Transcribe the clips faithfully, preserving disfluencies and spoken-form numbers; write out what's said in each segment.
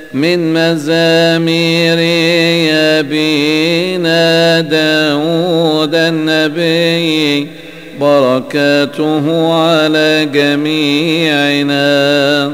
من مزامير أبينا داود النبي، بركاته على جميعنا.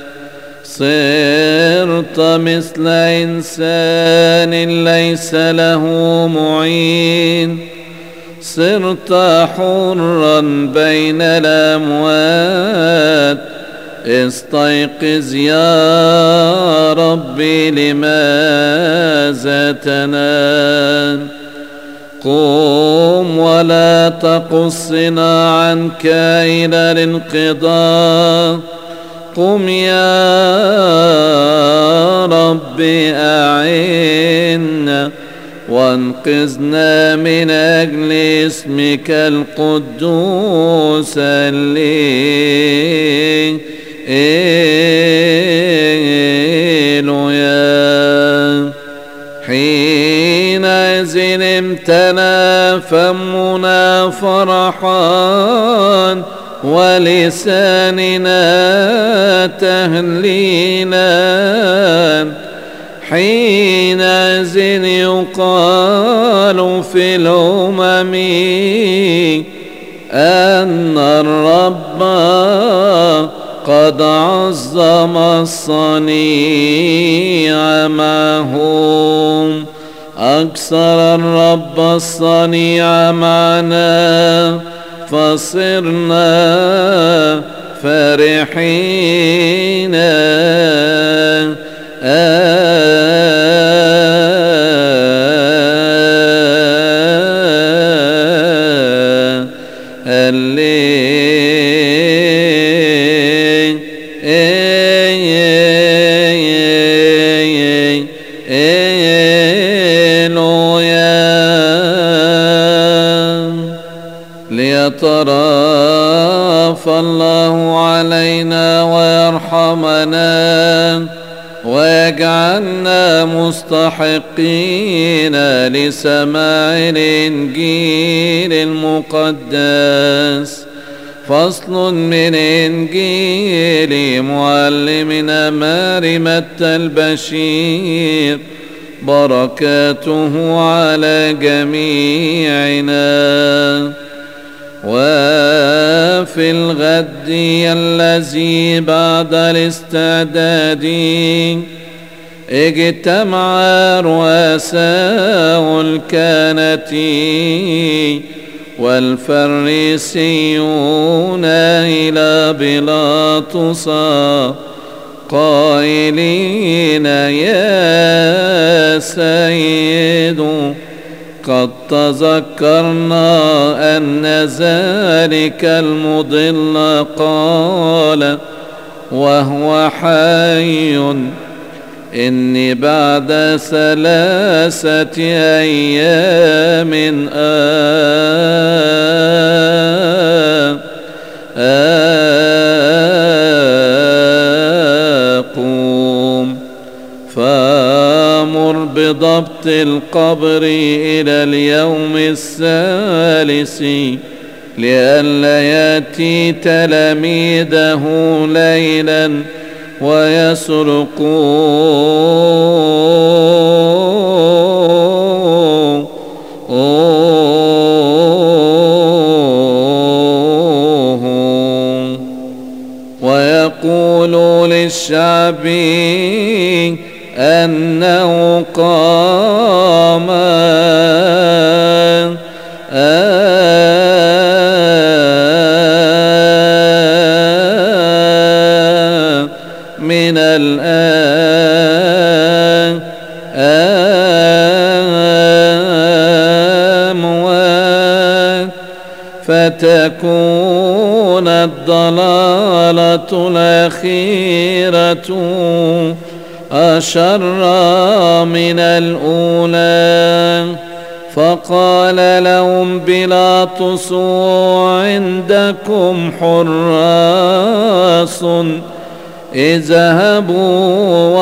صرت مثل إنسان ليس له معين، صرت حرا بين الأموات. استيقظ يا ربي، لماذا تنام؟ قم ولا تقصنا عنك إلى الانقضاء. قم يا ربي أعنا، وانقذنا من أجل اسمك القدوس. هللويا. حينئذ امتلأ فمنا فرحا، ولساننا تهليلا. حينئذ يقال في الأمم أن الرب قد عظم الصنيع معهم. أكثر الرب الصنيع معنا، فصرنا فرحين. ليترأف الله علينا ويرحمنا، ويجعلنا مستحقين لسماع الإنجيل المقدس. فصل من إنجيل معلمنا ماري متى البشير، بركاته على جميعنا. وفي الغد الذي بعد الاستعداد اجتمع رؤساء الكهنة والفريسيون إلى بيلاطس قائلين: يا سيد، قد تذكرنا أن ذلك المضل قال وهو حي: إني بعد ثلاثة أيام أقوم. فامر بضبط القبر إلى اليوم الثالث، لئلا يأتي تلاميذه ليلا ويسرقوه. ويقولوا للشعب أنه قام من الأموات، فتكون الضلالة الأخيرة أشر من الأولى. فقال لهم بيلاطس: عندكم حراس، اذهبوا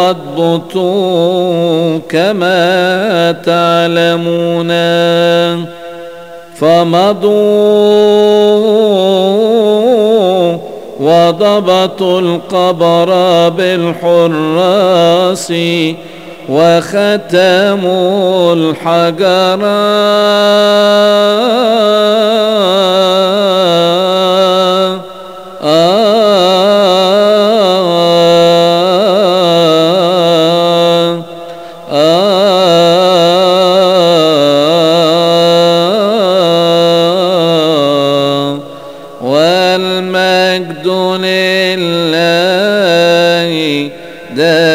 واضبطوا كما تعلمون. فمضوا وضبطوا القبر بالحراس وختموا الحجر والمجد لله دائما